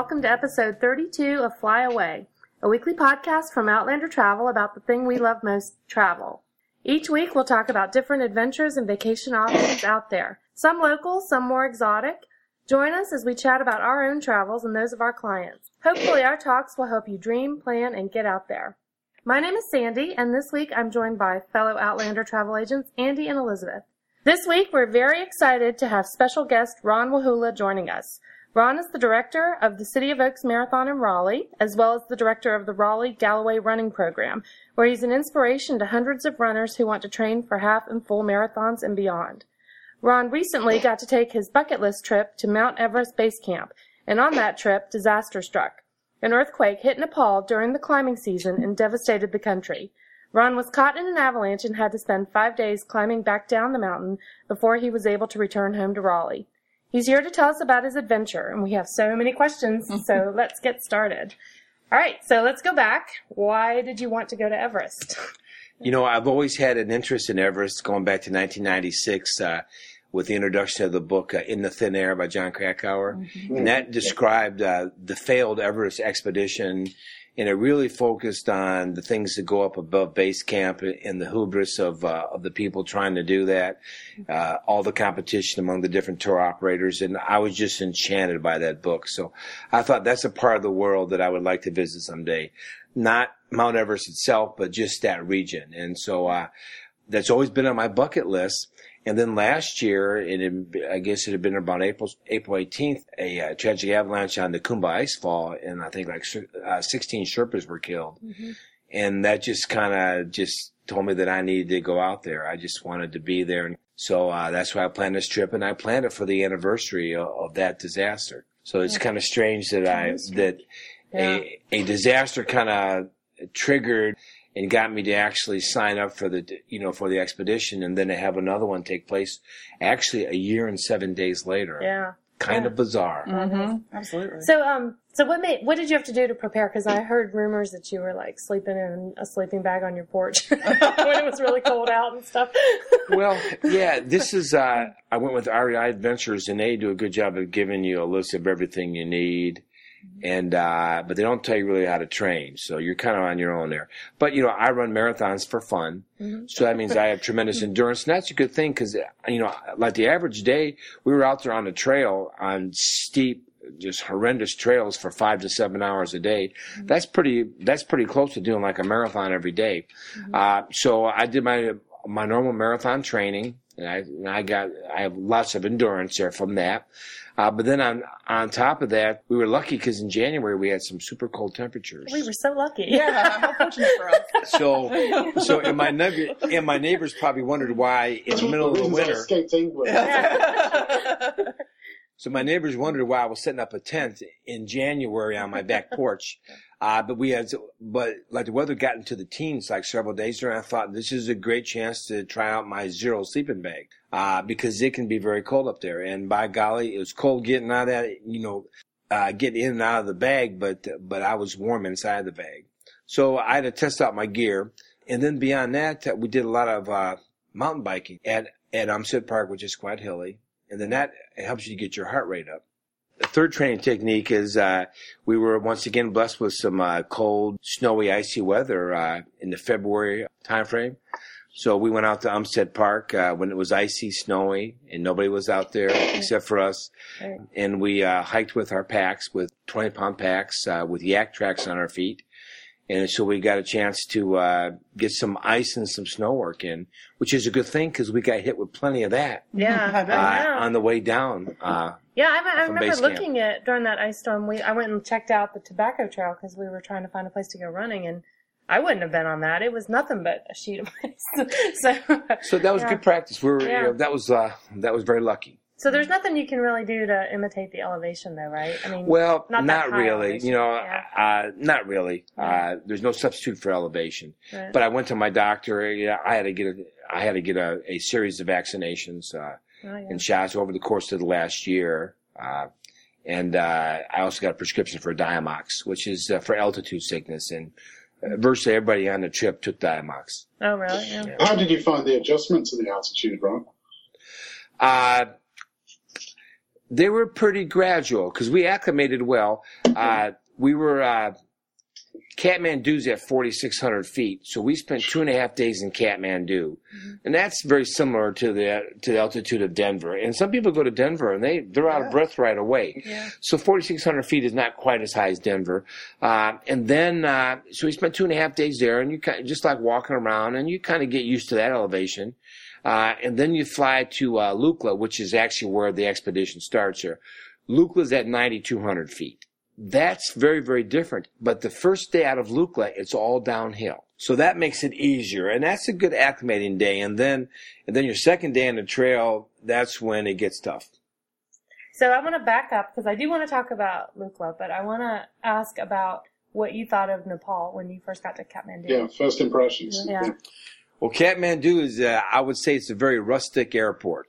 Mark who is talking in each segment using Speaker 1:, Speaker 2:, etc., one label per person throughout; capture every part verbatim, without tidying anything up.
Speaker 1: welcome to episode thirty-two of Fly Away, a weekly podcast from Outlander Travel about the thing we love most, travel. Each week we'll talk about different adventures and vacation options out there, some local, some more exotic. Join us as we chat about our own travels and those of our clients. Hopefully our talks will help you dream, plan, and get out there. My name is Sandy, and this week I'm joined by fellow Outlander travel agents Andy and Elizabeth. This week we're very excited to have special guest Ron Wahula joining us. Ron is the director of the City of Oaks Marathon in Raleigh, as well as the director of the Raleigh-Galloway Running Program, where he's an inspiration to hundreds of runners who want to train for half and full marathons and beyond. Ron recently got to take his bucket list trip to Mount Everest Base Camp, and on that trip, disaster struck. An earthquake hit Nepal during the climbing season and devastated the country. Ron was caught in an avalanche and had to spend five days climbing back down the mountain before he was able to return home to Raleigh. He's here to tell us about his adventure, and we have so many questions, so let's get started. All right, so let's go back. Why did you want to go to Everest?
Speaker 2: You know, I've always had an interest in Everest going back to nineteen ninety-six uh, with the introduction of the book uh, In the Thin Air by John Krakauer. Mm-hmm. And that described uh, the failed Everest expedition, and it really focused on the things that go up above base camp and the hubris of uh, of the people trying to do that, uh, all the competition among the different tour operators. And I was just enchanted by that book. So I thought that's a part of the world that I would like to visit someday. Not Mount Everest itself, but just that region. And so uh, that's always been on my bucket list. And then last year, it had, I guess it had been about April April eighteenth, a uh, tragic avalanche on the Kumba Icefall, and I think like uh, sixteen Sherpas were killed. Mm-hmm. And that just kind of just told me that I needed to go out there. I just wanted to be there. And so uh, that's why I planned this trip, and I planned it for the anniversary of, of that disaster. So it's kind of strange that I that yeah. a, a disaster kind of triggered and got me to actually sign up for the, you know, for the expedition, and then to have another one take place actually a year and seven days later.
Speaker 1: Yeah.
Speaker 2: Kind
Speaker 1: yeah.
Speaker 2: of bizarre.
Speaker 3: Mm-hmm. Absolutely.
Speaker 1: So, um, so what made, what did you have to do to prepare? Because I heard rumors that you were like sleeping in a sleeping bag on your porch when it was really cold out and stuff.
Speaker 2: Well, yeah, this is, uh, I went with R E I Adventures, and they do a good job of giving you a list of everything you need. And, uh, but they don't tell you really how to train. So you're kind of on your own there. But, you know, I run marathons for fun. Mm-hmm. So that means I have tremendous endurance. And that's a good thing because, you know, like the average day, we were out there on the trail on steep, just horrendous trails for five to seven hours a day. Mm-hmm. That's pretty, that's pretty close to doing like a marathon every day. Mm-hmm. Uh, so I did my, my normal marathon training. And I, and I got, I have lots of endurance there from that. Uh, but then on, on top of that, we were lucky because in January we had some super cold temperatures.
Speaker 1: We were so lucky.
Speaker 3: Yeah, how fortunate for us.
Speaker 2: So, so and my neighbor, and my neighbors probably wondered why in the middle of the winter. So my neighbors wondered why I was setting up a tent in January on my back porch. Uh, but we had, but like the weather got into the teens like several days ago, and I thought this is a great chance to try out my Zero sleeping bag, uh, because it can be very cold up there. And by golly, it was cold getting out of that, you know, uh, getting in and out of the bag, but, but I was warm inside the bag. So I had to test out my gear. And then beyond that, we did a lot of, uh, mountain biking at, at Umstead Park, which is quite hilly. And then that helps you get your heart rate up. The third training technique is uh, we were once again blessed with some uh, cold, snowy, icy weather uh, in the February timeframe. So we went out to Umstead Park uh, when it was icy, snowy, and nobody was out there except for us. And we uh, hiked with our packs, with twenty-pound packs, uh, with yak tracks on our feet. And so we got a chance to uh, get some ice and some snow work in, which is a good thing because we got hit with plenty of that.
Speaker 1: Yeah,
Speaker 2: uh, yeah. On the way down. Uh,
Speaker 1: yeah, I, I remember looking at during that ice storm. We I went and checked out the Tobacco Trail because we were trying to find a place to go running, and I wouldn't have been on that. It was nothing but a sheet of ice. so,
Speaker 2: so that was
Speaker 1: yeah.
Speaker 2: good practice. We were
Speaker 1: yeah.
Speaker 2: you know, that was uh, that was very lucky.
Speaker 1: So there's nothing you can really do to imitate the elevation, though, right? I mean,
Speaker 2: well,
Speaker 1: not,
Speaker 2: not really.
Speaker 1: Elevation.
Speaker 2: You know,
Speaker 1: yeah.
Speaker 2: uh, not really.
Speaker 1: Yeah.
Speaker 2: Uh, there's no substitute for elevation.
Speaker 1: Right.
Speaker 2: But I went to my doctor. Yeah, I had to get a, I had to get a, a series of vaccinations uh, oh, yeah. and shots over the course of the last year. Uh, and uh, I also got a prescription for Diamox, which is uh, for altitude sickness. And uh, virtually everybody on the trip took Diamox.
Speaker 1: Oh, really? Yeah.
Speaker 4: Yeah. How did you find the adjustment to the altitude, Ron?
Speaker 2: Uh, They were pretty gradual because we acclimated well. uh, we were uh, Kathmandu's at forty-six hundred feet, so we spent two and a half days in Kathmandu, mm-hmm. and that's very similar to the to the altitude of Denver. And some people go to Denver and they they're out yeah. of breath right away. Yeah. So forty-six hundred feet is not quite as high as Denver. Uh, and then uh, so we spent two and a half days there, and you kind of, just like walking around, and you kind of get used to that elevation. Uh, and then you fly to uh, Lukla, which is actually where the expedition starts here. Lukla's at ninety-two hundred feet. That's very, very different. But the first day out of Lukla, it's all downhill. So that makes it easier. And that's a good acclimating day. And then, and then your second day on the trail, that's when it gets tough.
Speaker 1: So I want to back up because I do want to talk about Lukla, but I want to ask about what you thought of Nepal when you first got to Kathmandu.
Speaker 4: Yeah, first impressions.
Speaker 1: Yeah. yeah.
Speaker 2: Well, Kathmandu is, uh, I would say it's a very rustic airport.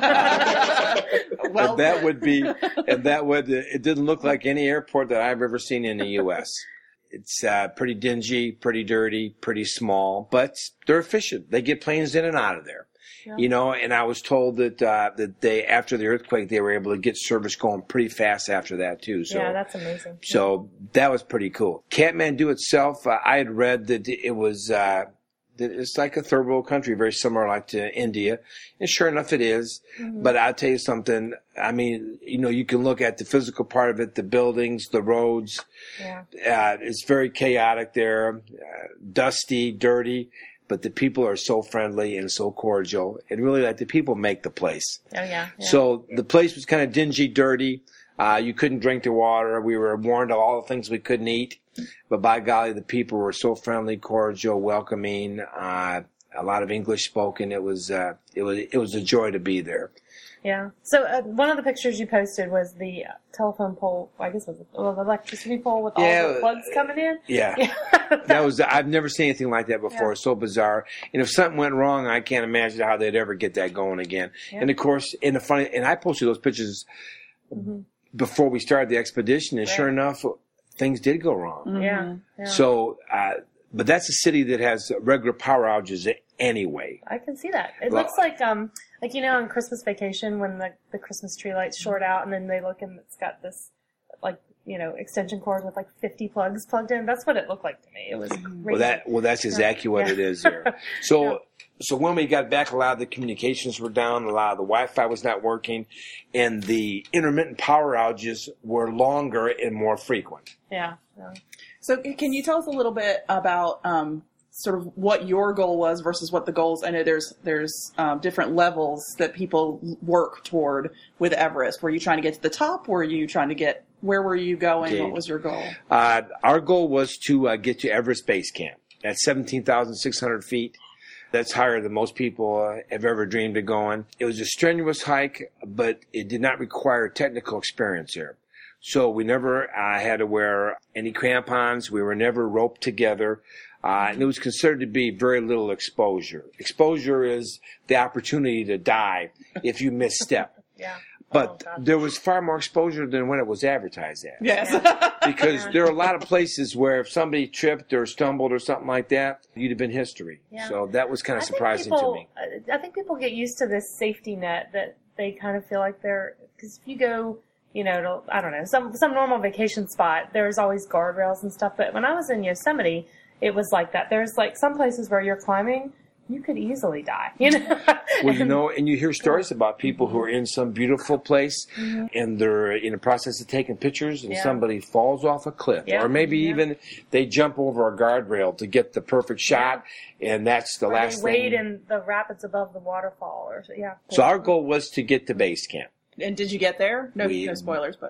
Speaker 2: Uh, well, and that would be, and that would, uh, it didn't look like any airport that I've ever seen in the U S It's uh, pretty dingy, pretty dirty, pretty small, but they're efficient. They get planes in and out of there. Yeah. You know, and I was told that uh, that they, after the earthquake, they were able to get service going pretty fast after that too. So,
Speaker 1: yeah, that's amazing.
Speaker 2: So that was pretty cool. Kathmandu itself, uh, I had read that it was, uh, it's like a third world country, very similar like to India. And sure enough, it is. Mm-hmm. But I'll tell you something. I mean, you know, you can look at the physical part of it, the buildings, the roads. Yeah. Uh, it's very chaotic there, uh, dusty, dirty. But the people are so friendly and so cordial. And really, like, the people make the place.
Speaker 1: Oh, yeah. yeah.
Speaker 2: So the place was kind of dingy, dirty. Uh, you couldn't drink the water. We were warned of all the things we couldn't eat. But by golly, the people were so friendly, cordial, welcoming. Uh, a lot of English spoken. It was, uh, it was, it was a joy to be there.
Speaker 1: Yeah. So uh, one of the pictures you posted was the telephone pole. I guess it was well, the electricity pole with all yeah, the plugs coming in.
Speaker 2: Yeah. yeah. That was. I've never seen anything like that before. Yeah. It's so bizarre. And if something went wrong, I can't imagine how they'd ever get that going again. Yeah. And of course, in the funny, and I posted those pictures mm-hmm. before we started the expedition, and right. sure enough, things did go wrong.
Speaker 1: Mm-hmm. Yeah. yeah.
Speaker 2: So, uh, but that's a city that has regular power outages anyway.
Speaker 1: I can see that. It well, looks like, um, like, you know, on Christmas Vacation when the, the Christmas tree lights short out and then they look and it's got this, like, you know, extension cord with like fifty plugs plugged in. That's what it looked like to me. It was crazy.
Speaker 2: Well, that, well, that's exactly what yeah. it is there. So, yeah. so when we got back, a lot of the communications were down, a lot of the Wi-Fi was not working, and the intermittent power outages were longer and more frequent.
Speaker 1: Yeah. yeah.
Speaker 3: So can you tell us a little bit about um, sort of what your goal was versus what the goals? I know there's there's um, different levels that people work toward with Everest. Were you trying to get to the top? Were you trying to get, where were you going? Okay. What was your goal?
Speaker 2: Uh, our goal was to uh, get to Everest Base Camp at seventeen thousand six hundred feet. That's higher than most people uh, have ever dreamed of going. It was a strenuous hike, but it did not require technical experience here. So we never uh, had to wear any crampons. We were never roped together. Uh, and it was considered to be very little exposure. Exposure is the opportunity to die if you misstep.
Speaker 1: Yeah.
Speaker 2: But
Speaker 1: oh,
Speaker 2: there was far more exposure than when it was advertised as.
Speaker 3: Yes.
Speaker 2: Because there are a lot of places where if somebody tripped or stumbled or something like that, you'd have been history. Yeah. So that was kind of
Speaker 1: I
Speaker 2: surprising
Speaker 1: people,
Speaker 2: to me.
Speaker 1: I think people get used to this safety net that they kind of feel like they're, because if you go, you know, to, I don't know, some some normal vacation spot, there's always guardrails and stuff. But when I was in Yosemite, it was like that. There's like some places where you're climbing, you could easily die, you know?
Speaker 2: Well, you know, and you hear stories about people who are in some beautiful place mm-hmm. and they're in the process of taking pictures and yeah. somebody falls off a cliff. Yeah. Or maybe yeah. even they jump over a guardrail to get the perfect shot yeah. and that's the
Speaker 1: or
Speaker 2: last
Speaker 1: they
Speaker 2: thing.
Speaker 1: wade in the rapids above the waterfall. Or yeah.
Speaker 2: So our goal was to get to base camp.
Speaker 3: And did you get there? No, we, no spoilers, but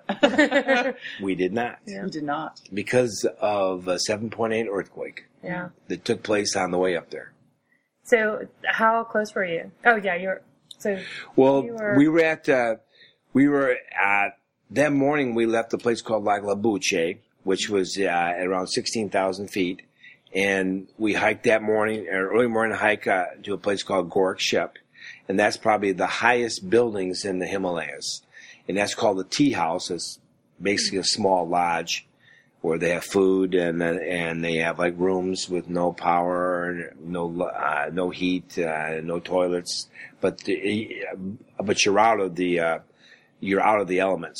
Speaker 2: we did not.
Speaker 3: Yeah. You did not
Speaker 2: because of a seven point eight earthquake.
Speaker 1: Yeah,
Speaker 2: that took place on the way up there.
Speaker 1: So, how close were you? Oh, yeah, you were. So,
Speaker 2: well,
Speaker 1: you were...
Speaker 2: we were at uh, we were at that morning. We left a place called Lac La Bouche, which was uh, at around sixteen thousand feet, and we hiked that morning, or early morning hike uh, to a place called Gorak Shep. And that's probably the highest buildings in the Himalayas. And that's called the tea house. It's basically a small lodge where they have food and and they have like rooms with no power, no uh, no heat, uh, no toilets. But the, but you're out of the uh, you're out of the elements.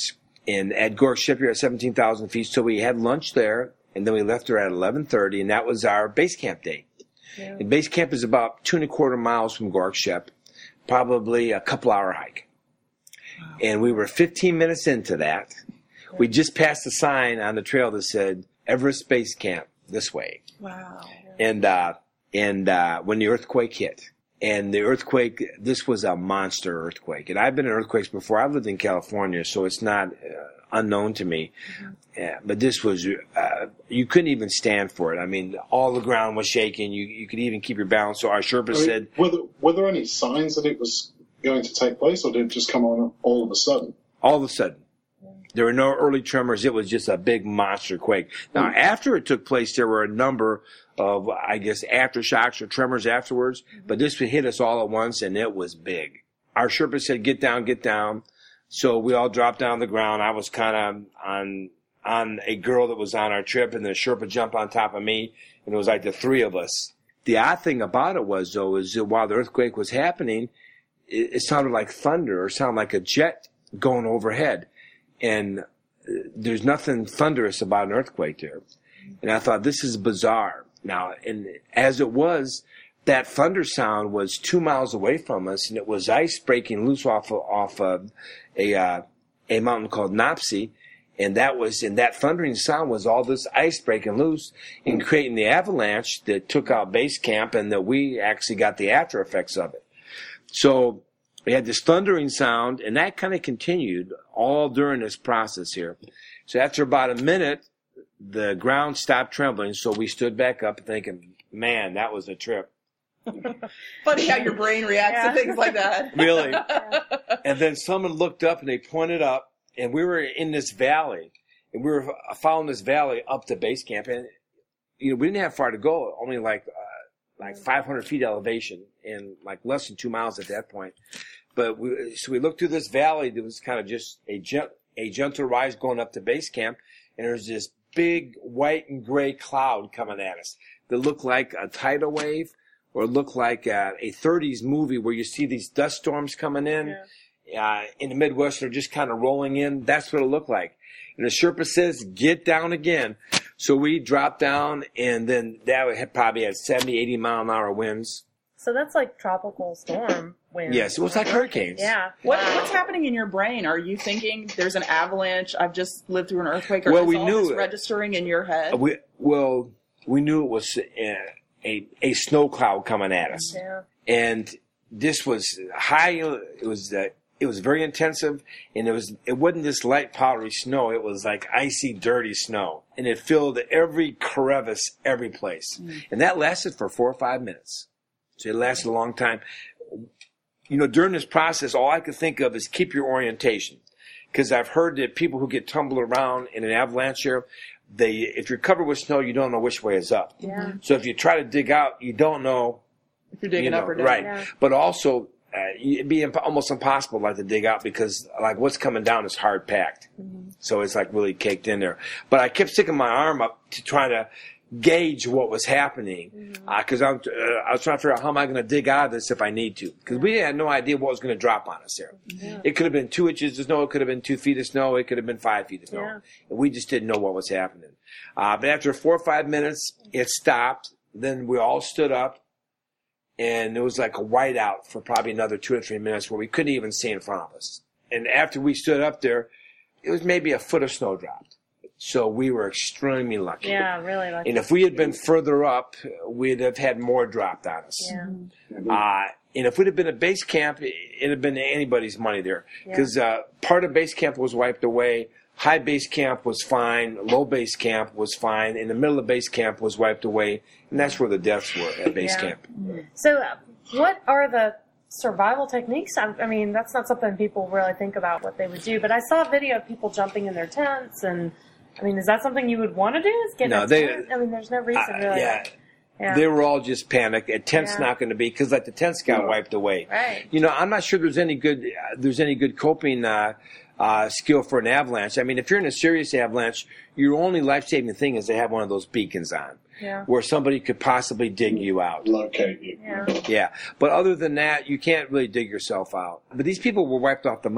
Speaker 2: in at Gork Shipyard at seventeen thousand feet. So we had lunch there, and then we left there at eleven thirty, and that was our base camp day. Yeah. And base camp is about two and a quarter miles from Gork Ship, probably a couple hour hike. Wow. And we were fifteen minutes into that. Yeah. We just passed a sign on the trail that said Everest Base Camp this way.
Speaker 3: Wow.
Speaker 2: And uh, and uh, when the earthquake hit. And the earthquake, this was a monster earthquake. And I've been in earthquakes before. I've lived in California, so it's not uh, unknown to me. Mm-hmm. Yeah, but this was, uh, you couldn't even stand for it. I mean, all the ground was shaking. You you could even keep your balance. So our Sherpa
Speaker 4: I mean,
Speaker 2: said...
Speaker 4: Were there, were there any signs that it was going to take place, or did it just come on all of a sudden?
Speaker 2: All of a sudden. There were no early tremors. It was just a big monster quake. Now, after it took place, there were a number of, I guess, aftershocks or tremors afterwards. But this hit us all at once, and it was big. Our Sherpa said, get down, get down. So we all dropped down on the ground. I was kind of on on a girl that was on our trip, and the Sherpa jumped on top of me, and it was like the three of us. The odd thing about it was, though, is that while the earthquake was happening, it, it sounded like thunder or sounded like a jet going overhead. And there's nothing thunderous about an earthquake there. And I thought, this is bizarre. Now, and as it was, that thunder sound was two miles away from us, and it was ice breaking loose off of, off of a uh, a mountain called Nopsey. And that was, and that thundering sound was all this ice breaking loose and creating the avalanche that took out base camp, and that we actually got the after effects of it. So we had this thundering sound, and that kind of continued all during this process here. So after about a minute, the ground stopped trembling, so we stood back up thinking, man, that was a trip.
Speaker 3: Funny how your brain reacts yeah. to things like that.
Speaker 2: Really. Yeah. And then someone looked up, and they pointed up, and we were in this valley, and we were following this valley up to base camp. And, you know, we didn't have far to go, only like uh, like five hundred feet elevation and like less than two miles at that point. But we, so we looked through this valley that was kind of just a, gent, a gentle rise going up to base camp, and there was this big white and gray cloud coming at us that looked like a tidal wave, or looked like a, a thirties movie where you see these dust storms coming in. Yeah. Uh, in the Midwest, they're just kind of rolling in. That's what it looked like. And the Sherpa says, get down again. So we dropped down, and then that had probably had seventy, eighty mile an hour winds.
Speaker 1: So that's like tropical storm winds.
Speaker 2: Yes, it was like hurricanes.
Speaker 1: Yeah.
Speaker 3: What, what's happening in your brain? Are you thinking there's an avalanche? I've just lived through an earthquake. Or
Speaker 2: well,
Speaker 3: is
Speaker 2: we
Speaker 3: all
Speaker 2: knew
Speaker 3: this registering in your head?
Speaker 2: We, well, we knew it was a, a, a snow cloud coming at us.
Speaker 1: Yeah.
Speaker 2: And this was high. It was uh, it was very intensive, and it was it wasn't just light powdery snow. It was like icy, dirty snow, and it filled every crevice, every place. Mm. And that lasted for four or five minutes. So it lasted a long time. You know, during this process, all I could think of is keep your orientation, because I've heard that people who get tumbled around in an avalanche here, they if you're covered with snow, you don't know which way is up.
Speaker 1: Yeah.
Speaker 2: So if you try to dig out, you don't know
Speaker 3: if you're digging
Speaker 2: you know,
Speaker 3: up or down.
Speaker 2: Right.
Speaker 1: Yeah.
Speaker 2: But also, uh, it'd be imp- almost impossible like to dig out, because like what's coming down is hard packed. Mm-hmm. So it's like really caked in there. But I kept sticking my arm up to try to gauge what was happening, because mm-hmm. uh, uh, I was trying to figure out how am I going to dig out of this if I need to, because we had no idea what was going to drop on us there. Yeah. It could have been two inches of snow, it could have been two feet of snow, it could have been five feet of snow,
Speaker 1: yeah.
Speaker 2: and we just didn't know what was happening. Uh, but after four or five minutes, it stopped. Then we all stood up, and it was like a whiteout for probably another two or three minutes where we couldn't even see in front of us. And after we stood up there, it was maybe a foot of snow dropped. So we were extremely lucky.
Speaker 1: Yeah, really lucky.
Speaker 2: And if we had been further up, we'd have had more dropped on us.
Speaker 1: Yeah.
Speaker 2: Uh, and if we'd have been at base camp, it'd have been anybody's money there. Because uh, part of base camp was wiped away. High base camp was fine. Low base camp was fine. In the middle of base camp was wiped away. And that's where the deaths were, at base
Speaker 1: yeah.
Speaker 2: camp.
Speaker 1: So uh, what are the survival techniques? I, I mean, that's not something people really think about what they would do. But I saw a video of people jumping in their tents, and I mean, is that something you would want to do? Is get
Speaker 2: no,
Speaker 1: a
Speaker 2: they.
Speaker 1: tent? I mean, there's no reason
Speaker 2: uh,
Speaker 1: really.
Speaker 2: Yeah.
Speaker 1: Yeah.
Speaker 2: They were all just panicked. A tent's
Speaker 1: Yeah.
Speaker 2: not going to be, because like the tents got
Speaker 4: Yeah.
Speaker 2: wiped away.
Speaker 1: Right.
Speaker 2: You know, I'm not sure there's any good uh, there's any good coping uh, uh, skill for an avalanche. I mean, if you're in a serious avalanche, your only life saving thing is to have one of those beacons on,
Speaker 1: Yeah.
Speaker 2: where somebody could possibly dig you out.
Speaker 4: Locate you.
Speaker 1: Yeah.
Speaker 2: Yeah, but other than that, you can't really dig yourself out. But these people were wiped off the mountain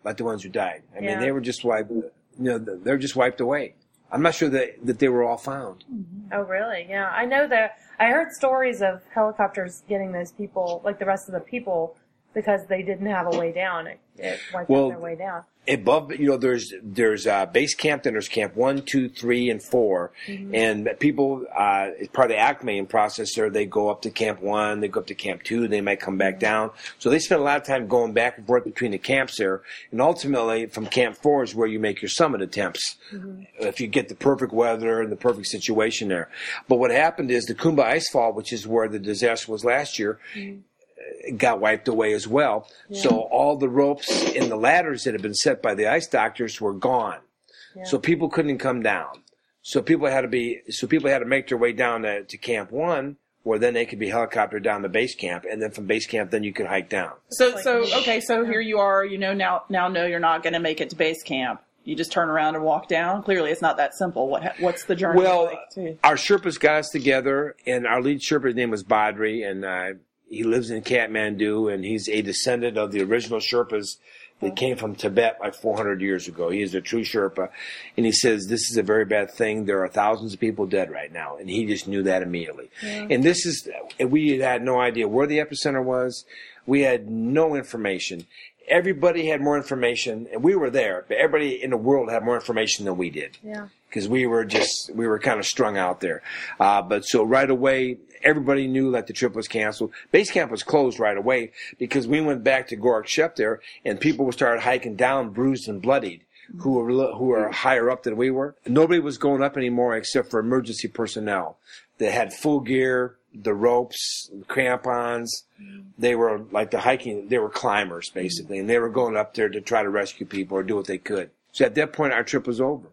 Speaker 2: like the ones who died. I
Speaker 1: Yeah.
Speaker 2: mean, they were just wiped. You know, they're just wiped away. I'm not sure that that they were all found.
Speaker 1: Oh, really? Yeah. I know that I heard stories of helicopters getting those people, like the rest of the people, because they didn't have a way down. It, it wiped
Speaker 2: Well,
Speaker 1: their way down.
Speaker 2: Above, you know, there's there's uh, base camp, then there's camp one, two, three, and four,
Speaker 1: Mm-hmm.
Speaker 2: and people, uh, as part of the acclimating process, there they go up to camp one, they go up to camp two, they might come back down. So they spend a lot of time going back and forth between the camps there, and ultimately from camp four is where you make your summit attempts. Mm-hmm. If you get the perfect weather and the perfect situation there. But what happened is the Kumba Icefall, which is where the disaster was last year. Mm-hmm. Got wiped away as well. Yeah. So all the ropes and the ladders that had been set by the ice doctors were gone. Yeah. So people couldn't come down. So people had to be, so people had to make their way down to, to camp one, where then they could be helicoptered down to base camp, and then from base camp, then you could hike down.
Speaker 3: So, so okay, so here you are. You know now, now know you're not going to make it to base camp. You just turn around and walk down. Clearly, it's not that simple. What what's the journey
Speaker 2: well,
Speaker 3: like? Well,
Speaker 2: our Sherpas got us together, and our lead Sherpa's name was Badri, and uh, he lives in Kathmandu, and he's a descendant of the original Sherpas that came from Tibet like four hundred years ago. He is a true Sherpa. And he says, this is a very bad thing. There are thousands of people dead right now. And he just knew that immediately. Yeah. And this is, and we had no idea where the epicenter was. We had no information. Everybody had more information, and we were there, but everybody in the world had more information than we did.
Speaker 1: Yeah.
Speaker 2: Because we were just, we were kind of strung out there. Uh, but so right away, everybody knew that the trip was canceled. Base camp was closed right away because we went back to Gorak Shep there, and people started hiking down bruised and bloodied who were, who were higher up than we were. Nobody was going up anymore except for emergency personnel that had full gear, the ropes, the crampons. They were like the hiking, they were climbers basically, and they were going up there to try to rescue people or do what they could. So at that point, our trip was over.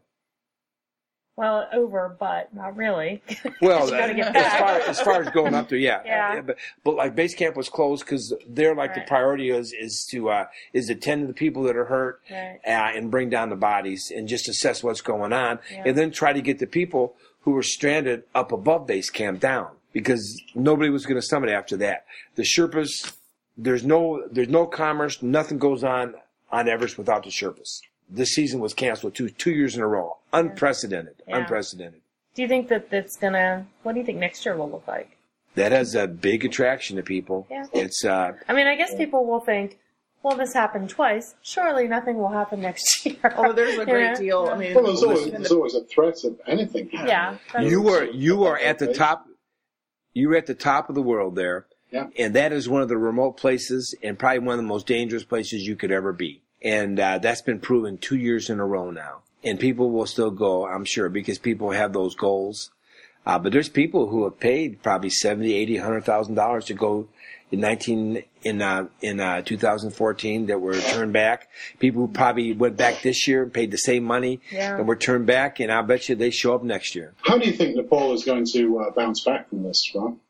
Speaker 1: Well, over, but not really.
Speaker 2: Well,
Speaker 1: you gotta get
Speaker 2: as
Speaker 1: back.
Speaker 2: far as far as going up there, yeah.
Speaker 1: Yeah.
Speaker 2: But, but like base camp was closed because they're like
Speaker 1: Right.
Speaker 2: the priority is is to uh, is to tend to the people that are hurt
Speaker 1: Right.
Speaker 2: uh, and bring down the bodies and just assess what's going on,
Speaker 1: Yeah.
Speaker 2: and then try to get the people who were stranded up above base camp down because nobody was going to summit after that. The Sherpas, there's no there's no commerce, nothing goes on on Everest without the Sherpas. This season was canceled two two years in a row. Unprecedented.
Speaker 1: Yeah.
Speaker 2: Unprecedented.
Speaker 1: Do you think that that's gonna? What do you think next year will look like?
Speaker 2: That has a big attraction to people.
Speaker 1: Yeah.
Speaker 2: It's uh
Speaker 1: I mean, I guess people will think, well, this happened twice. Surely nothing will happen next year.
Speaker 3: although there's a great
Speaker 1: Yeah.
Speaker 3: deal. I mean,
Speaker 4: Well, there's always,
Speaker 3: listen,
Speaker 4: there's always a threat of anything happening.
Speaker 1: Yeah. that's-
Speaker 2: you are you are at the top you're at the top of the world there.
Speaker 4: Yeah.
Speaker 2: And that is one of the remote places and probably one of the most dangerous places you could ever be. And uh, that's been proven two years in a row now. And people will still go, I'm sure, because people have those goals. Uh, but there's people who have paid probably seventy, eighty, a hundred thousand dollars to go in nineteen in uh, in uh, two thousand fourteen that were turned back. People who probably went back this year and paid the same money
Speaker 1: Yeah.
Speaker 2: and were turned back, and I bet you they show up next year.
Speaker 4: How do you think Nepal is going to uh, bounce back from this, Ron?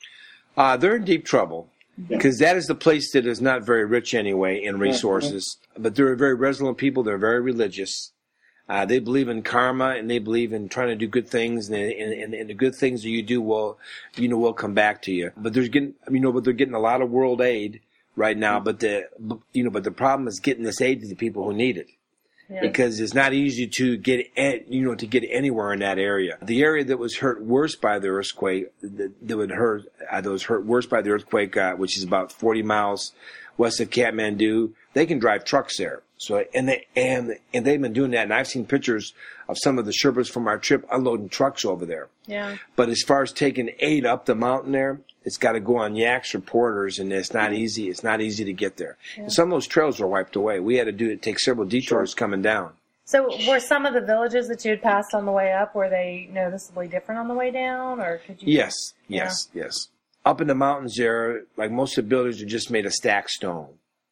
Speaker 2: Uh, they're in deep trouble.
Speaker 4: Yeah.
Speaker 2: Because that is the place that is not very rich anyway in resources. But they're very resilient people. They're very religious. Uh, they believe in karma and they believe in trying to do good things, and, and, and the good things that you do will, you know, will come back to you. But there's getting, you know, but they're getting a lot of world aid right now. But the, you know, but the problem is getting this aid to the people who need it.
Speaker 1: Yeah.
Speaker 2: Because it's not easy to get, you know, to get anywhere in that area. The area that was hurt worse by the earthquake, that, that would hurt, uh, that was hurt worse by the earthquake, uh, which is about forty miles west of Kathmandu, they can drive trucks there. So, and they, and, and they've been doing that. And I've seen pictures of some of the Sherpas from our trip unloading trucks over there.
Speaker 1: Yeah.
Speaker 2: But as far as taking aid up the mountain there, it's got to go on yaks or porters, and it's not easy. It's not easy to get there.
Speaker 1: Yeah.
Speaker 2: And some of those trails were wiped away. We had to do it, take several detours
Speaker 4: Sure.
Speaker 2: coming down.
Speaker 1: So were some of the villages that you had passed on the way up, were they noticeably different on the way down, or could you?
Speaker 2: Yes, yes, yes. Up in the mountains there, like most of the buildings are just made of stacked stone.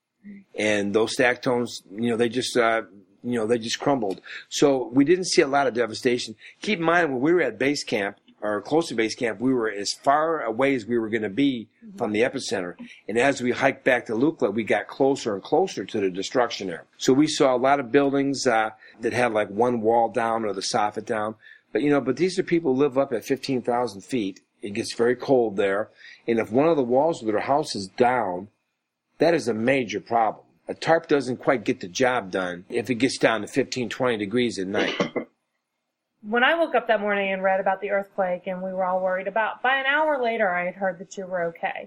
Speaker 2: And those stacked stones, you know, they just, uh, you know, they just crumbled. So we didn't see a lot of devastation. Keep in mind, when we were at base camp, or close to base camp, we were as far away as we were going to be mm-hmm. from the epicenter. And as we hiked back to Lukla, we got closer and closer to the destruction there. So we saw a lot of buildings uh, that had like one wall down or the soffit down. But, you know, but these are people who live up at fifteen thousand feet. It gets very cold there. And if one of the walls of their house is down, that is a major problem. a tarp doesn't quite get the job done if it gets down to fifteen, twenty degrees at night.
Speaker 1: When I woke up that morning and read about the earthquake and we were all worried about, by an hour later I had heard that you were okay.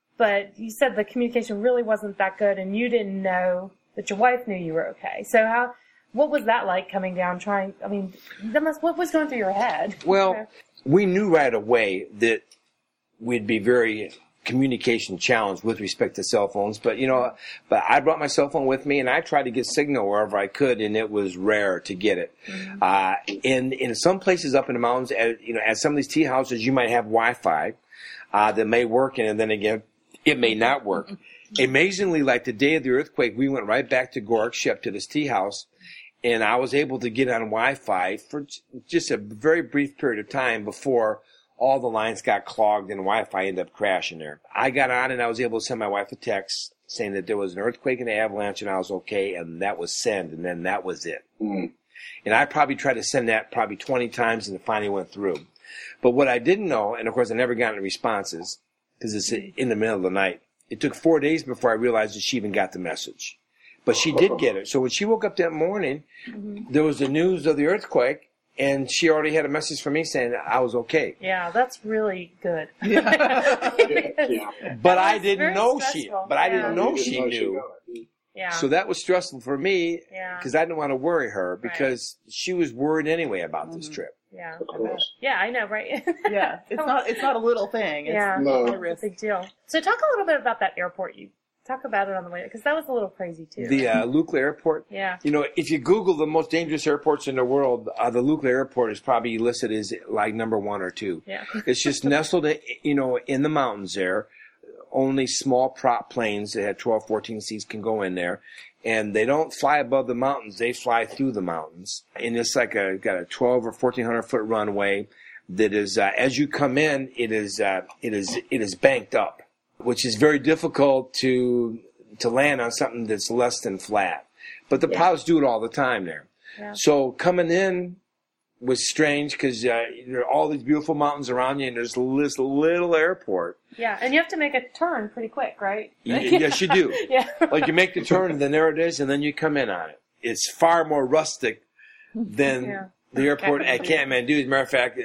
Speaker 1: But you said the communication really wasn't that good and you didn't know that your wife knew you were okay. So how, what was that like coming down trying, I mean, that must, what was going through your head?
Speaker 2: Well, we knew right away that we'd be very communication challenged with respect to cell phones, but you know, but I brought my cell phone with me and I tried to get signal wherever I could, and it was rare to get it. Mm-hmm. Uh, in in some places up in the mountains, at, you know, at some of these tea houses, you might have Wi-Fi uh, that may work, and then again, it may not work. Amazingly, like the day of the earthquake, we went right back to Gorkshep to this tea house, and I was able to get on Wi-Fi for just a very brief period of time before all the lines got clogged and Wi-Fi ended up crashing there. I got on and I was able to send my wife a text saying that there was an earthquake and an avalanche and I was okay, and that was send, and then that was it. Mm. And I probably tried to send that probably twenty times and it finally went through. But what I didn't know, and of course I never got any responses because it's in the middle of the night, it took four days before I realized that she even got the message. But she did get it. So when she woke up that morning, mm-hmm. there was the news of the earthquake, and she already had a message from me saying that I was okay.
Speaker 1: Yeah, that's really good.
Speaker 4: Yeah. yeah.
Speaker 2: But I didn't know
Speaker 1: stressful.
Speaker 2: she. But I
Speaker 1: yeah.
Speaker 2: didn't know
Speaker 4: didn't
Speaker 2: she
Speaker 4: know
Speaker 2: knew.
Speaker 4: She
Speaker 1: yeah.
Speaker 2: So that was stressful for me because
Speaker 1: yeah.
Speaker 2: I didn't want to worry her because right. she was worried anyway about mm-hmm. this trip.
Speaker 1: Yeah.
Speaker 4: Of course.
Speaker 1: Yeah, I know, right?
Speaker 3: yeah, it's not it's not a little thing. It's
Speaker 1: yeah,
Speaker 4: no.
Speaker 1: it's a big deal. So talk a little bit about that airport. You talk about it on the way, because that was a little crazy too.
Speaker 2: The uh, Lukla Airport.
Speaker 1: Yeah.
Speaker 2: You know, if you Google the most dangerous airports in the world, uh, the Lukla Airport is probably listed as like number one or two.
Speaker 1: Yeah.
Speaker 2: It's just nestled, in, you know, in the mountains there. Only small prop planes that have twelve, fourteen seats can go in there. And they don't fly above the mountains; they fly through the mountains. And it's like a got a twelve or fourteen hundred foot runway that is, uh, as you come in, it is uh, it is it is banked up, which is very difficult to to land on something that's less than flat. But the yeah. pilots do it all the time there. Yeah. So coming in was strange because uh, there are all these beautiful mountains around you, and there's this little airport.
Speaker 1: Yeah, and you have to make a turn pretty quick, right?
Speaker 2: You, yes, you do.
Speaker 1: yeah.
Speaker 2: Like you make the turn, and then there it is, and then you come in on it. It's far more rustic than yeah. the airport at Kathmandu. As a matter of fact,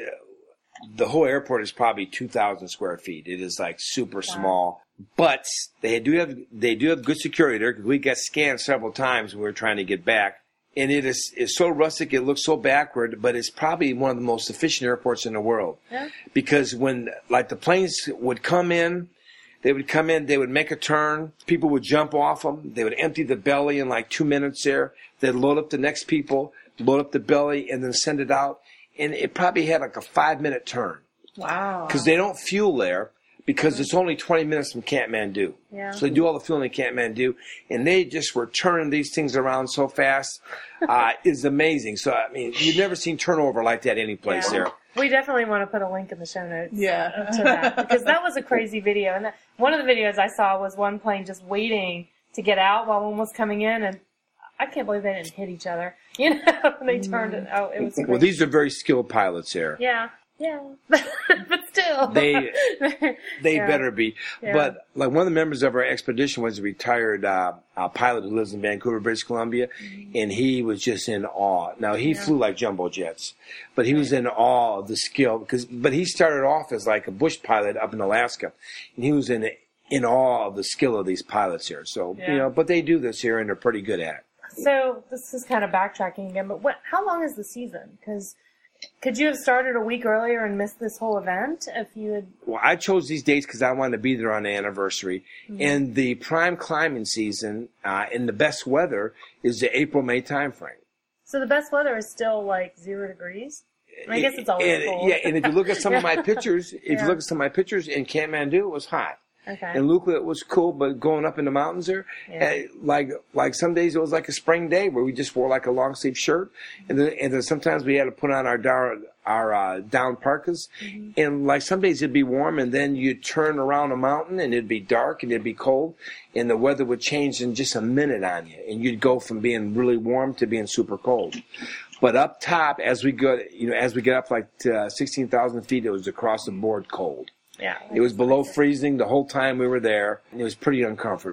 Speaker 2: the whole airport is probably two thousand square feet. It is like super wow. small. But they do have they do have good security there because we got scanned several times when we were trying to get back. And it is it's so rustic, it looks so backward, but it's probably one of the most efficient airports in the world. Yeah. Because when, like, the planes would come in, they would come in, they would make a turn, people would jump off them, they would empty the belly in like two minutes there, they'd load up the next people, load up the belly, and then send it out. And it probably had like a five-minute turn.
Speaker 3: Wow.
Speaker 2: Because they don't fuel there. Because it's only twenty minutes from Kathmandu. Yeah. So they do all the fueling in Kathmandu. And they just were turning these things around so fast. Uh, it's amazing. So, I mean, you've never seen turnover like that any place yeah. there.
Speaker 1: We definitely want to put a link in the show notes
Speaker 3: yeah.
Speaker 1: to that. Because that was a crazy video. And that, one of the videos I saw was one plane just waiting to get out while one was coming in. And I can't believe they didn't hit each other. You know, they turned it. Oh, it was crazy.
Speaker 2: Well, these are very skilled pilots here.
Speaker 1: Yeah. Yeah, but still.
Speaker 2: They they
Speaker 1: yeah.
Speaker 2: better be. Yeah. But like one of the members of our expedition was a retired uh, uh, pilot who lives in Vancouver, British Columbia, mm-hmm. and he was just in awe. Now, he yeah. flew like jumbo jets, but he was in awe of the skill. Because, But he started off as like a bush pilot up in Alaska, and he was in in awe of the skill of these pilots here. So, yeah. you know, but they do this here, and they're pretty good at it.
Speaker 1: So this is kind of backtracking again, but what? How long is the season? Because could you have started a week earlier and missed this whole event if you had?
Speaker 2: Well, I chose these dates because I wanted to be there on the anniversary. Mm-hmm. And the prime climbing season uh, and the best weather is the April-May time frame.
Speaker 1: So the best weather is still like zero degrees? I, mean, I guess it's always
Speaker 2: and,
Speaker 1: cold.
Speaker 2: Yeah, and if you look at some
Speaker 1: yeah.
Speaker 2: of my pictures, if yeah. you look at some of my pictures in Kathmandu, it was hot.
Speaker 1: Okay.
Speaker 2: And Lukla, it was cool, but going up in the mountains there, yeah. uh, like like some days it was like a spring day where we just wore like a long sleeve shirt, and then and then sometimes we had to put on our down our uh, down parkas, mm-hmm. and like some days it'd be warm, and then you'd turn around a mountain and it'd be dark and it'd be cold, and the weather would change in just a minute on you, and you'd go from being really warm to being super cold. But up top, as we go, you know, as we get up like uh, sixteen thousand feet, it was across the board cold.
Speaker 1: Yeah,
Speaker 2: it was below freezing the whole time we were there, and it was pretty uncomfortable.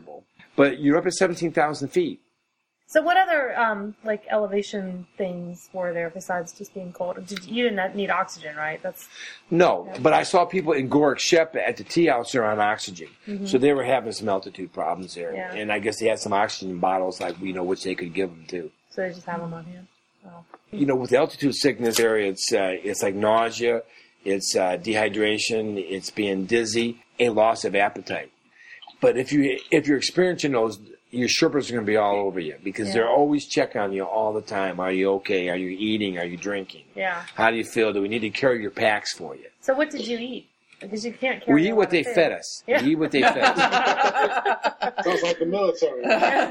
Speaker 2: But you're up at seventeen thousand feet.
Speaker 1: So what other um, like elevation things were there besides just being cold? Did, you didn't need oxygen, right? That's
Speaker 2: No, but I saw people in Gorak Shep at the tea house there on oxygen. Mm-hmm. So they were having some altitude problems there.
Speaker 1: Yeah.
Speaker 2: And I guess they had some oxygen bottles, like, you know, which they could give them too.
Speaker 1: So they just have them on hand. Oh.
Speaker 2: You know, with the altitude sickness area, it's uh, it's like nausea, it's uh, dehydration, it's being dizzy, a loss of appetite. But if you if you're experiencing those, your Sherpas are going to be all over you because
Speaker 1: Yeah.
Speaker 2: they're always checking on you all the time. Are you okay? Are you eating? Are you drinking?
Speaker 1: Yeah.
Speaker 2: How do you feel? Do we need to carry your packs for you?
Speaker 1: So what did you eat? Because you can't carry
Speaker 2: We
Speaker 1: a
Speaker 2: eat
Speaker 1: lot
Speaker 2: what
Speaker 1: of
Speaker 2: they
Speaker 1: food.
Speaker 2: fed us.
Speaker 1: Yeah.
Speaker 2: We eat what they fed us.
Speaker 4: Sounds like the military.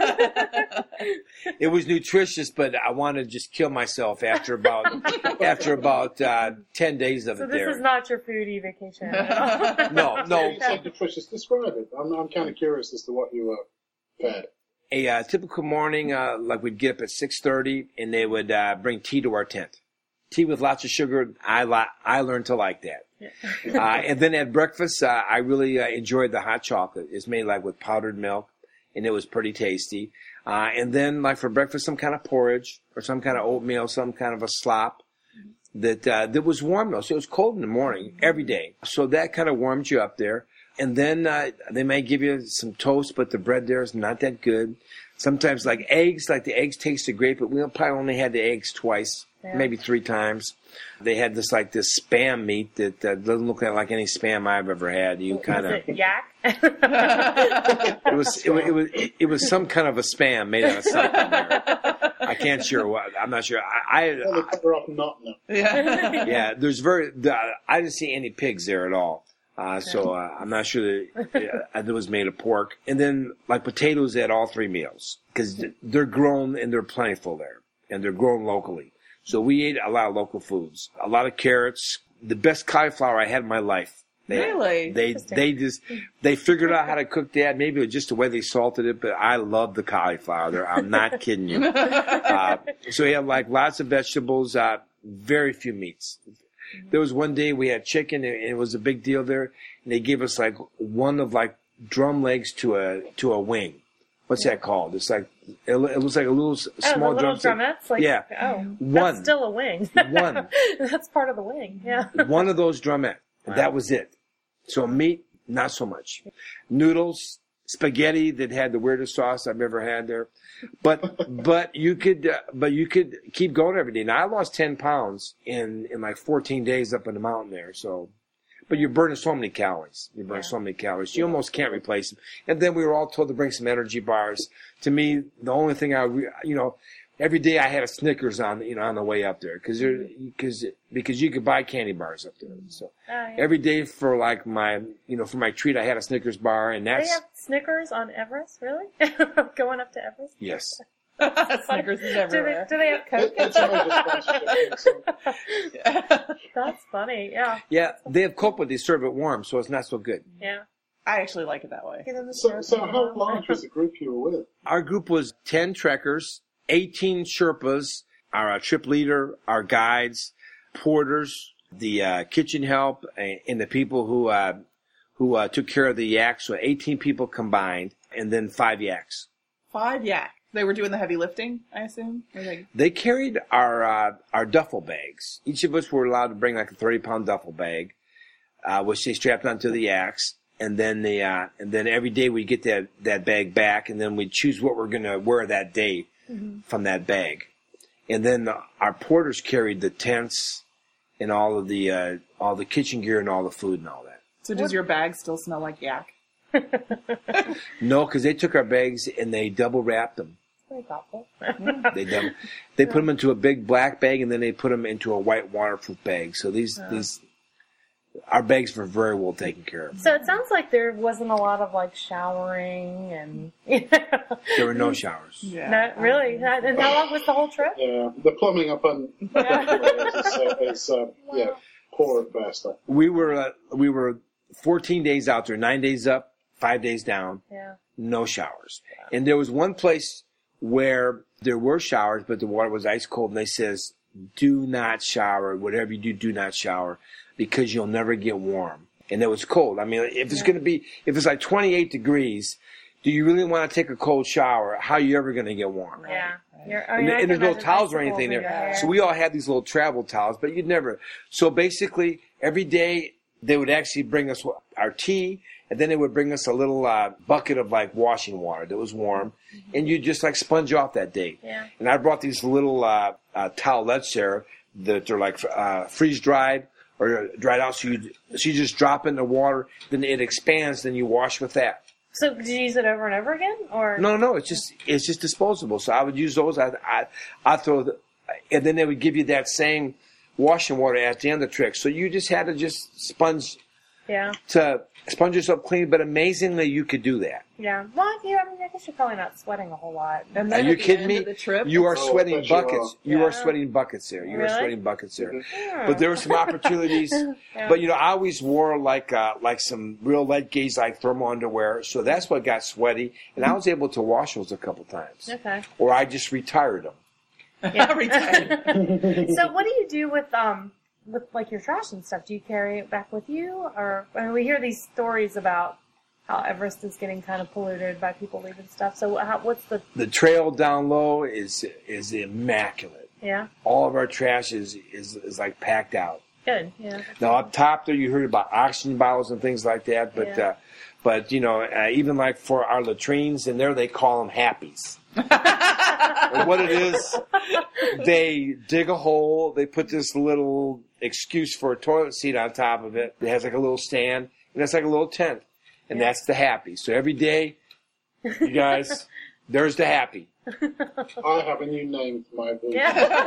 Speaker 2: It was nutritious, but I wanted to just kill myself after about after about uh, ten days of
Speaker 1: So
Speaker 2: it
Speaker 1: this
Speaker 2: there.
Speaker 1: is not your foodie vacation.
Speaker 2: No, no.
Speaker 4: You said nutritious. Describe it. I'm, I'm kind of curious as to what you uh, fed.
Speaker 2: A uh, typical morning, uh, like we'd get up at six thirty, and they would uh, bring tea to our tent. Tea with lots of sugar. I li- I learned to like that. uh, and then at breakfast, uh, I really uh, enjoyed the hot chocolate. It's made like with powdered milk, and it was pretty tasty. Uh, and then, like for breakfast, some kind of porridge or some kind of oatmeal, some kind of a slop that uh, that was warm though. So it was cold in the morning every day. So that kind of warmed you up there. And then uh, they may give you some toast, but the bread there is not that good. Sometimes like eggs, like the eggs tasted great, but we probably only had the eggs twice,
Speaker 1: Yeah.
Speaker 2: maybe three times. They had this like this spam meat that uh, doesn't look like any spam I've ever had. You kind
Speaker 1: Was
Speaker 2: of
Speaker 1: it yak?
Speaker 2: it was it, was- it was it was some kind of a spam made out of something. There. I can't sure what. I'm not sure. I,
Speaker 4: Well, they
Speaker 2: I
Speaker 4: cover up not now.
Speaker 3: Yeah.
Speaker 2: yeah. There's very. The, I didn't see any pigs there at all. Uh, so uh, I'm not sure that uh, it was made of pork. And then like potatoes at all three meals because they're grown and they're plentiful there and they're grown locally. So we ate a lot of local foods, a lot of carrots. The best cauliflower I had in my life. They,
Speaker 3: Really?
Speaker 2: They they just they figured out how to cook that. Maybe it was just the way they salted it, but I love the cauliflower. There, I'm not kidding you. Uh, so we had like lots of vegetables, uh, very few meats. There was one day we had chicken, and it was a big deal there. And they gave us like one of like drum legs to a to a wing. What's that called? It's like it, it was like a little s-
Speaker 1: Oh,
Speaker 2: small
Speaker 1: the little
Speaker 2: drumstick.
Speaker 1: drumettes? Like,
Speaker 2: Yeah.
Speaker 1: Oh,
Speaker 2: One.
Speaker 1: that's still a wing.
Speaker 2: One.
Speaker 1: That's part of the wing, yeah.
Speaker 2: One of those drumette.
Speaker 1: Wow.
Speaker 2: That was it. So meat, not so much. Noodles, spaghetti that had the weirdest sauce I've ever had there. But but you could uh, but you could keep going every day. Now I lost ten pounds in in like fourteen days up in the mountain there. So, but you're burning so many calories. You burn
Speaker 1: Yeah.
Speaker 2: so many calories. You almost can't replace them. And then we were all told to bring some energy bars. To me, the only thing I re- you know. Every day I had a Snickers on, you know, on the way up there because because because you could buy candy bars up there. So
Speaker 1: Oh, yeah.
Speaker 2: every day for like my, you know, for my treat, I had a Snickers bar, and
Speaker 1: They
Speaker 2: that's
Speaker 1: have Snickers on Everest, really? Going up to Everest?
Speaker 2: yes.
Speaker 3: Snickers is
Speaker 1: Do they,
Speaker 3: everywhere.
Speaker 1: do they have Coke?
Speaker 4: It's a major sponsorship. So
Speaker 1: That's funny, yeah.
Speaker 2: Yeah, they have Coke, but they serve it warm, so it's not so good.
Speaker 1: Yeah.
Speaker 3: I actually like it that way.
Speaker 1: Get in the
Speaker 4: So,
Speaker 1: chair.
Speaker 4: so how large was the group you were with?
Speaker 2: Our group was ten trekkers, eighteen Sherpas, our uh, trip leader, our guides, porters, the uh, kitchen help, and, and the people who uh, who uh, took care of the yaks. So eighteen people combined, and then five yaks.
Speaker 3: Five yak. They were doing the heavy lifting, I assume. Or like,
Speaker 2: They carried our uh, our duffel bags. Each of us were allowed to bring like a thirty pound duffel bag, uh, which they strapped onto the yaks. And then the uh, and then every day we get that, that bag back, and then we choose what we're going to wear that day
Speaker 1: Mm-hmm.
Speaker 2: from that bag. And then the, our porters carried the tents and all of the uh, all the kitchen gear and all the food and all that.
Speaker 3: so does your bag still smell like yak?
Speaker 2: No, because they took our bags and they double wrapped them.
Speaker 1: Very thoughtful.
Speaker 2: They double, they put them into a big black bag, and then they put them into a white waterproof bag. So these these our bags were very well taken care of.
Speaker 1: So it sounds like there wasn't a lot of like showering and you know.
Speaker 2: There were no showers.
Speaker 3: Yeah.
Speaker 1: Not really. Not- And how long was the whole trip?
Speaker 4: Yeah, the plumbing up on is, uh, is uh, yeah, poor at best.
Speaker 2: We were uh, we were fourteen days out there, nine days up, five days down,
Speaker 1: Yeah.
Speaker 2: no showers. And there was one place where there were showers, but the water was ice cold, and they says, do not shower. Whatever you do, do not shower because you'll never get warm. And it was cold. I mean, if it's going to be, if it's like twenty-eight degrees, do you really want to take a cold shower? How are you ever going to get warm?
Speaker 1: Yeah. You're, I
Speaker 2: And,
Speaker 1: mean, I
Speaker 2: and there's
Speaker 1: can
Speaker 2: no
Speaker 1: imagine
Speaker 2: towels or
Speaker 1: icicles
Speaker 2: anything
Speaker 1: in your
Speaker 2: there.
Speaker 1: hair.
Speaker 2: So we all had these little travel towels, but you'd never. So basically, every day they would actually bring us our tea, and then they would bring us a little uh, bucket of like washing water that was warm, mm-hmm. and you'd just like sponge off that day.
Speaker 1: Yeah.
Speaker 2: And I brought these little uh, uh, towelettes there that are like uh, freeze dried or dried out. So you so you just drop in the water, then it expands, then you wash with that.
Speaker 1: So did you use it over and over again, or
Speaker 2: No, no, it's just it's just disposable. So I would use those. I I I throw, the, and then they would give you that same washing water at the end of the trick. So you just had to just sponge
Speaker 1: Yeah.
Speaker 2: to sponge yourself clean. But amazingly, you could do that.
Speaker 1: Yeah. Well, you, I mean, I guess you're probably not sweating a whole lot.
Speaker 3: And
Speaker 2: Are
Speaker 3: then
Speaker 2: you
Speaker 3: at the
Speaker 2: kidding
Speaker 3: end
Speaker 2: me?
Speaker 3: of the trip,
Speaker 2: You are
Speaker 4: Oh,
Speaker 2: sweating
Speaker 4: but you are.
Speaker 2: buckets. You
Speaker 1: Yeah.
Speaker 2: are sweating buckets there. You are
Speaker 1: Really?
Speaker 2: sweating buckets there.
Speaker 1: Hmm.
Speaker 2: But there were some opportunities.
Speaker 1: Yeah.
Speaker 2: But you know, I always wore like uh, like some real light gauge like thermal underwear. So that's what got sweaty, and I was able to wash those a couple times.
Speaker 1: Okay.
Speaker 2: Or I just retired them.
Speaker 1: Yeah.
Speaker 3: Retired.
Speaker 1: So what do you do with um with like your trash and stuff? Do you carry it back with you, or I mean, we hear these stories about how Everest is getting kind of polluted by people leaving stuff. So how, what's the
Speaker 2: The trail down low is is immaculate.
Speaker 1: yeah
Speaker 2: All of our trash is is, is like packed out.
Speaker 1: good yeah
Speaker 2: Now up top there, you heard about oxygen bottles and things like that, but
Speaker 1: Yeah.
Speaker 2: uh, but you know, uh, even like for our latrines in there, they call them happies. And what it is, they dig a hole, they put this little excuse for a toilet seat on top of it. It has like a little stand, and that's like a little tent, and
Speaker 1: Yeah.
Speaker 2: that's the happy. So every day, you guys, there's the happy.
Speaker 4: I have a new name for my booth.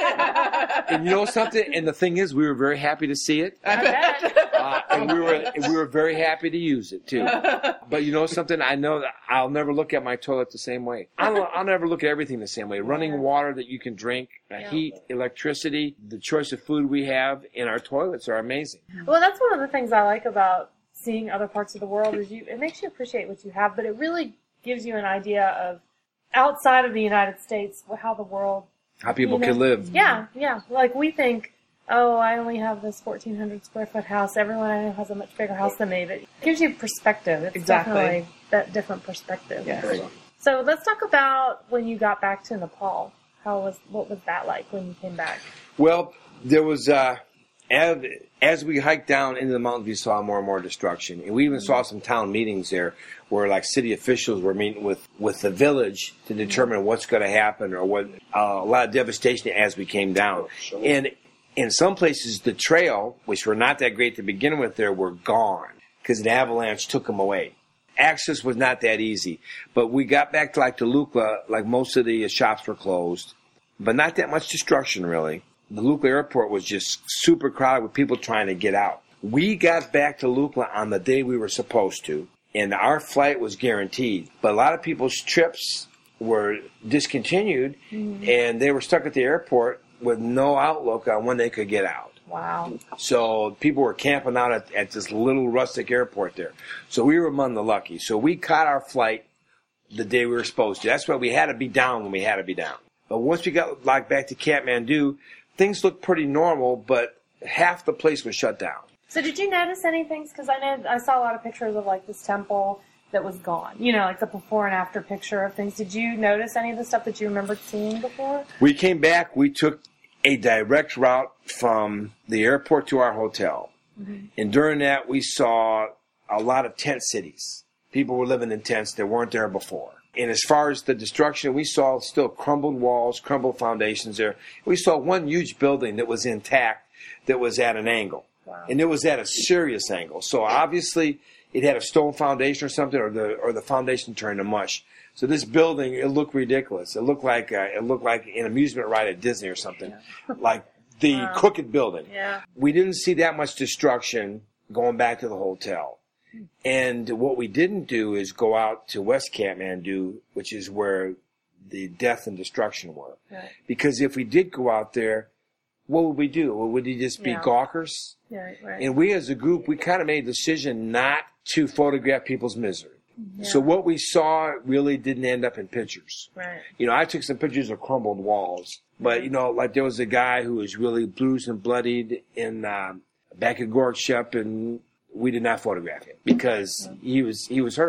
Speaker 1: yeah
Speaker 2: And you know something? And the thing is, we were very happy to see it.
Speaker 1: I bet.
Speaker 2: Uh, and we were and we were very happy to use it too. But you know something? I know that I'll never look at my toilet the same way. I'll, I'll never look at everything the same way. Running water that you can drink, uh,
Speaker 1: Yeah.
Speaker 2: heat, electricity, the choice of food we have in our toilets are amazing.
Speaker 1: Well, that's one of the things I like about seeing other parts of the world is you. It makes you appreciate what you have, but it really gives you an idea of outside of the United States how the world.
Speaker 2: How people
Speaker 1: you know,
Speaker 2: can live.
Speaker 1: Yeah, yeah. Like we think, oh, I only have this fourteen hundred square foot house. Everyone I know has a much bigger house than me. But it gives you perspective. It's
Speaker 3: Exactly.
Speaker 1: definitely that different perspective.
Speaker 3: Yes.
Speaker 2: Right.
Speaker 1: So let's talk about when you got back to Nepal. How was what was that like when you came back?
Speaker 2: Well, there was, uh, as, as we hiked down into the mountains, we saw more and more destruction. And we even saw some town meetings there where like city officials were meeting with, with the village to determine what's going to happen or what, uh, a lot of devastation as we came down.
Speaker 4: Sure.
Speaker 2: And in some places, the trail, which were not that great to begin with there, were gone because an avalanche took them away. Access was not that easy. But we got back to like to Lukla, like most of the shops were closed, but not that much destruction really. The Lukla airport was just super crowded with people trying to get out. We got back to Lukla on the day we were supposed to, and our flight was guaranteed. But a lot of people's trips were discontinued, mm-hmm. and they were stuck at the airport with no outlook on when they could get out.
Speaker 1: Wow.
Speaker 2: So people were camping out at, at this little rustic airport there. So we were among the lucky. So we caught our flight the day we were supposed to. That's why we had to be down when we had to be down. But once we got like back to Kathmandu, things looked pretty normal, but half the place was shut down.
Speaker 1: So did you notice anything? Because I know I saw a lot of pictures of like this temple that was gone. You know, like the before and after picture of things. Did you notice any of the stuff that you remembered seeing before?
Speaker 2: We came back. We took a direct route from the airport to our hotel. Mm-hmm. And during that, we saw a lot of tent cities. People were living in tents that weren't there before. And as far as the destruction, we saw still crumbled walls, crumbled foundations there. We saw one huge building that was intact that was at an angle.
Speaker 1: Wow.
Speaker 2: And it was at a serious angle. So obviously it had a stone foundation or something, or the or the foundation turned to mush. So this building, it looked ridiculous. It looked like uh, it looked like an amusement ride at Disney or something, yeah. Like the wow. crooked building.
Speaker 1: Yeah.
Speaker 2: We didn't see that much destruction going back to the hotel. And what we didn't do is go out to West Kathmandu, which is where the death and destruction were.
Speaker 1: Right.
Speaker 2: Because if we did go out there, what would we do? Would we just be
Speaker 1: yeah.
Speaker 2: gawkers?
Speaker 1: Right, right.
Speaker 2: And we as a group, we kind of made a decision not to photograph people's misery.
Speaker 1: Yeah.
Speaker 2: So what we saw really didn't end up in pictures.
Speaker 1: Right.
Speaker 2: You know, I took some pictures of crumbled walls. But, you know, like there was a guy who was really bruised and bloodied in uh, back at Gorkshep, and we did not photograph him because he was he was hurt.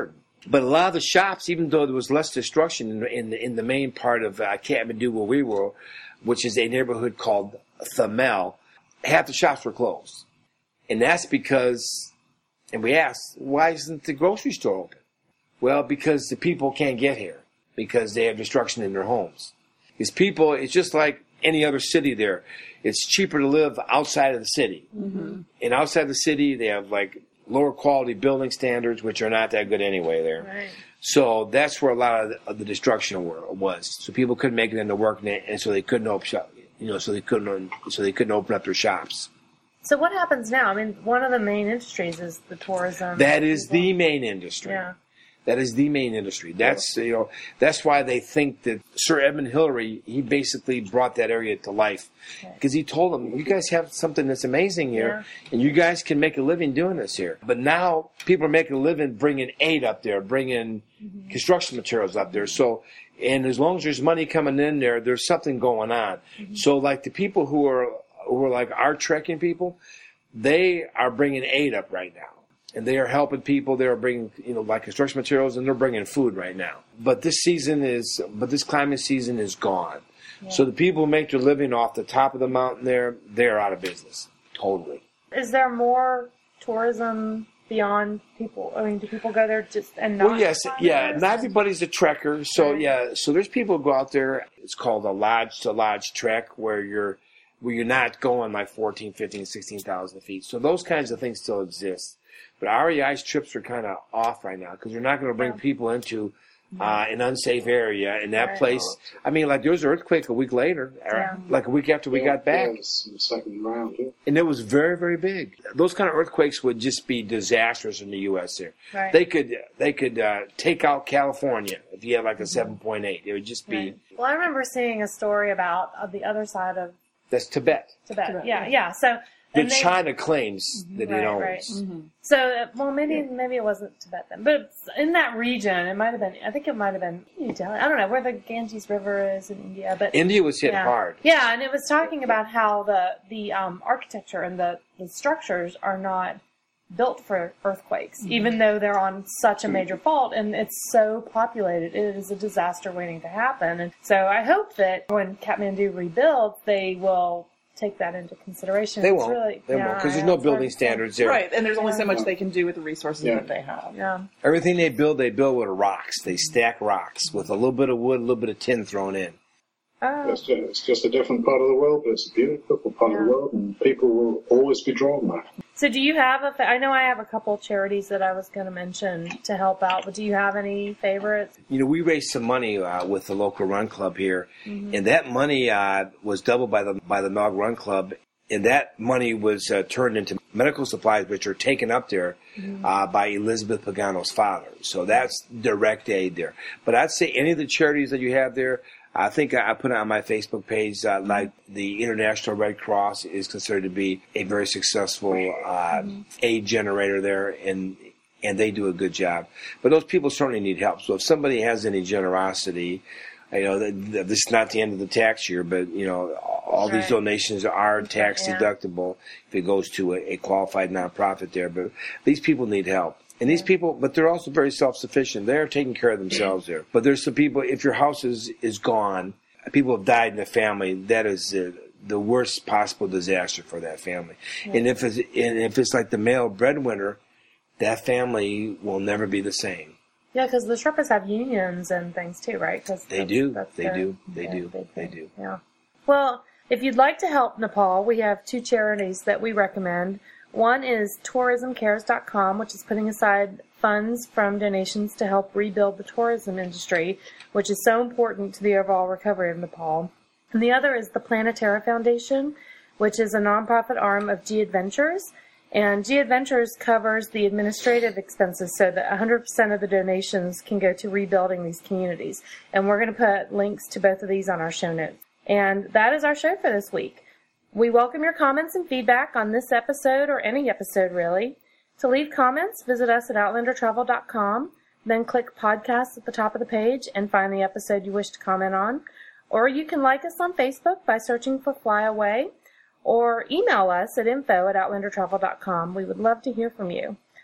Speaker 2: But a lot of the shops, even though there was less destruction in, in, the, in the main part of uh, Kathmandu where we were, which is a neighborhood called Thamel, half the shops were closed. And that's because, and we asked, why isn't the grocery store open? Well, because the people can't get here, because they have destruction in their homes. Because people, it's just like any other city there. It's cheaper to live outside of the city. Mm-hmm. And outside the city, they have like lower quality building standards, which are not that good anyway there.
Speaker 1: Right.
Speaker 2: So that's where a lot of the, of the destruction was. So people couldn't make it into work, and so they couldn't open shop, you know, so they couldn't, so they couldn't open up their shops.
Speaker 1: So what happens now? I mean, one of the main industries is the tourism.
Speaker 2: That is the main industry.
Speaker 1: Yeah.
Speaker 2: That is the main industry. That's, you know, that's why they think that Sir Edmund Hillary, he basically brought that area to life. Because he told them, you guys have something that's amazing here, yeah. and you guys can make a living doing this here. But now people are making a living bringing aid up there, bringing mm-hmm. construction materials up there. So, and as long as there's money coming in there, there's something going on. Mm-hmm. So like the people who are, who are like our trekking people, they are bringing aid up right now. And they are helping people. They are bringing, you know, like construction materials, and they're bringing food right now. But this season is, but this climate season is gone. Yeah. So the people who make their living off the top of the mountain there, they're out of business. Totally.
Speaker 1: Is there more tourism beyond people? I mean, do people go there just and not?
Speaker 2: Well, yes, yeah. Not everybody's a trekker. So, right. yeah. So there's people who go out there. It's called a lodge to lodge trek, where you're, where you're not going like fourteen, fifteen, sixteen thousand feet. So those kinds of things still exist. But R E I's trips are kind of off right now because they're not going to bring yeah. people into uh, an unsafe area in that right. place. I mean, like there was an earthquake a week later, yeah. like a week after we
Speaker 4: yeah,
Speaker 2: got back.
Speaker 4: Yeah, the second round, yeah.
Speaker 2: And it was very, very big. Those kind of earthquakes would just be disastrous in the U S here.
Speaker 1: Right.
Speaker 2: They could they could uh, take out California if you had like a seven point eight. It would just be.
Speaker 1: Right. Well, I remember seeing a story about uh, the other side of
Speaker 2: That's Tibet.
Speaker 1: Tibet.
Speaker 3: Tibet.
Speaker 1: Yeah, yeah. So.
Speaker 2: That China claims mm-hmm. that
Speaker 1: right,
Speaker 2: it owns.
Speaker 1: Right. Mm-hmm. So, uh, well, maybe yeah. maybe it wasn't Tibet then, but in that region, it might have been. I think it might have been. I don't know where the Ganges River is in India, but
Speaker 2: India was hit
Speaker 1: yeah.
Speaker 2: hard.
Speaker 1: Yeah, and it was talking about how the the um, architecture and the, the structures are not built for earthquakes, mm-hmm. even though they're on such a major fault, and it's so populated. It is a disaster waiting to happen, and so I hope that when Kathmandu rebuilds, they will take that into consideration.
Speaker 2: They
Speaker 1: it's
Speaker 2: won't.
Speaker 1: Really,
Speaker 2: they
Speaker 1: yeah,
Speaker 2: won't because there's no building standards there.
Speaker 3: Right, and there's only
Speaker 1: yeah.
Speaker 3: so much they can do with the resources
Speaker 4: yeah.
Speaker 3: that they have.
Speaker 1: Yeah.
Speaker 2: Everything they build, they build with rocks. They stack rocks with a little bit of wood, a little bit of tin thrown in.
Speaker 1: Oh.
Speaker 4: It's, just, it's just a different part of the world, but it's a beautiful part
Speaker 1: yeah.
Speaker 4: of the world, and people will always be drawn there.
Speaker 1: So do you have a, I know I have a couple charities that I was going to mention to help out, but do you have any favorites?
Speaker 2: You know, we raised some money uh, with the local run club here, mm-hmm. and that money uh, was doubled by the by the Nog Run Club, and that money was uh, turned into medical supplies, which are taken up there mm-hmm. uh, by Elizabeth Pagano's father. So that's direct aid there. But I'd say any of the charities that you have there, I think I put it on my Facebook page, uh, like the International Red Cross is considered to be a very successful uh, mm-hmm. aid generator there, and and they do a good job. But those people certainly need help. So if somebody has any generosity, you know, this is not the end of the tax year, but, you know, all right. these donations are tax yeah. deductible if it goes to a, a qualified nonprofit there. But these people need help. And these people, but they're also very self-sufficient. They're taking care of themselves there. But there's some people, if your house is, is gone, people have died in the family, that is the, the worst possible disaster for that family. Yeah. And if it's, and if it's like the male breadwinner, that family will never be the same.
Speaker 1: Yeah, because the Sherpas have unions and things too, right? Cause
Speaker 2: they
Speaker 1: that's,
Speaker 2: do.
Speaker 1: That's
Speaker 2: they
Speaker 1: their,
Speaker 2: do. They
Speaker 1: yeah,
Speaker 2: do.
Speaker 1: They,
Speaker 2: they do.
Speaker 1: Yeah. Well, if you'd like to help Nepal, we have two charities that we recommend. One is tourism cares dot com, which is putting aside funds from donations to help rebuild the tourism industry, which is so important to the overall recovery of Nepal. And the other is the Planetara Foundation, which is a nonprofit arm of G Adventures. And G Adventures covers the administrative expenses so that one hundred percent of the donations can go to rebuilding these communities. And we're going to put links to both of these on our show notes. And that is our show for this week. We welcome your comments and feedback on this episode or any episode, really. To leave comments, visit us at outlander travel dot com, then click podcast at the top of the page and find the episode you wish to comment on. Or you can like us on Facebook by searching for Fly Away, or email us at info at outlander travel dot com. We would love to hear from you.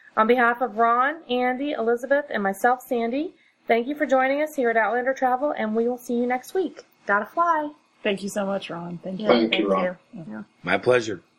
Speaker 1: On behalf of Ron, Andy, Elizabeth, and myself, Sandy, thank you for joining us here at Outlander Travel, and we will see you next week. Gotta fly.
Speaker 3: Thank you so much, Ron. Thank you.
Speaker 4: Thank you, Ron.
Speaker 1: Yeah.
Speaker 2: My pleasure.